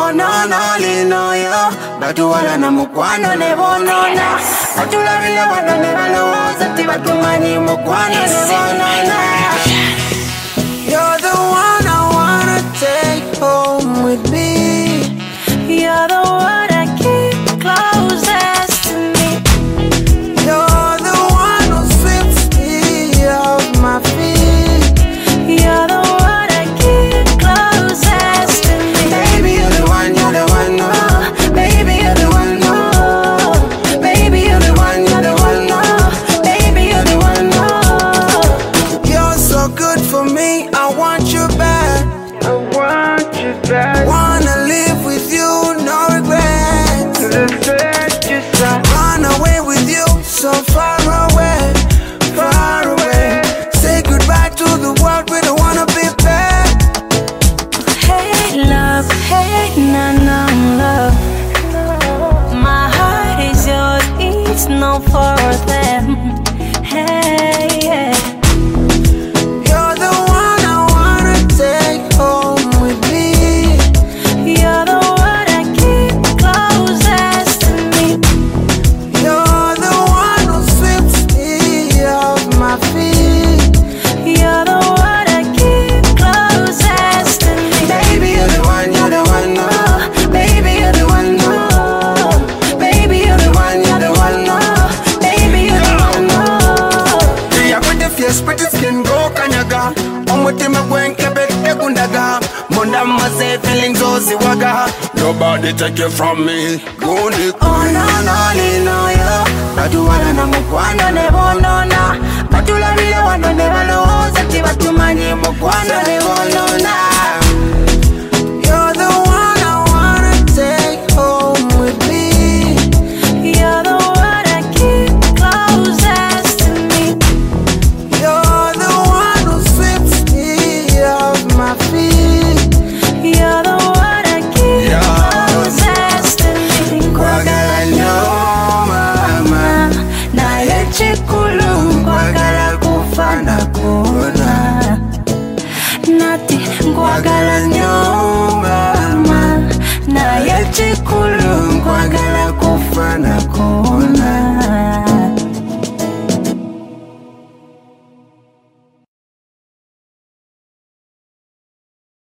no, no, lino yo. Batu wala na mukwano ne bonona. Batu la vile wano ne valoza. Ti batu mani mukwano ne bonona. You're the one I wanna take home with me. You're the one I keep closest to me. You're the one who sweeps me off my feet. You're the one I keep closest to me. Baby, you're the one, no. Baby, you're the one, no. Baby, you're the one, no. Baby, you're the one, no. You're so good for me, I want you back. I want you back. Wanna live with you, no regrets. To the bed, just Run away with you, so far away, far away. Say goodbye to the world, we don't wanna be back. Hey love, hey na love. My heart is yours, it's not for them. Hey, yeah. You're the one I wanna take home with me. You're the one I keep closest to me. You're the one who sweeps me off my feet. You're the one I keep closest to me. Baby, you're the one, no. Baby, you're the one, no. Baby, you're the one, no. Baby, you're the one, no. Yeah, with the face, pretty skin, go kanyaga. Omutima gwenkebe egundaga. Munda mase feelings oziwaga. Nobody take it from me. Gundi. Oh no, no, lino yo. Batu wala na mukwano ne bonona. Batu la vile wano ne valoza. Ti batu mani mukwano ne bonona. You're the one I wanna take home with me. You're the one I keep closest to me. You're the one who sweeps me off my feet. You're the one I keep closest to me. Kwagala no mama. Na yechikulu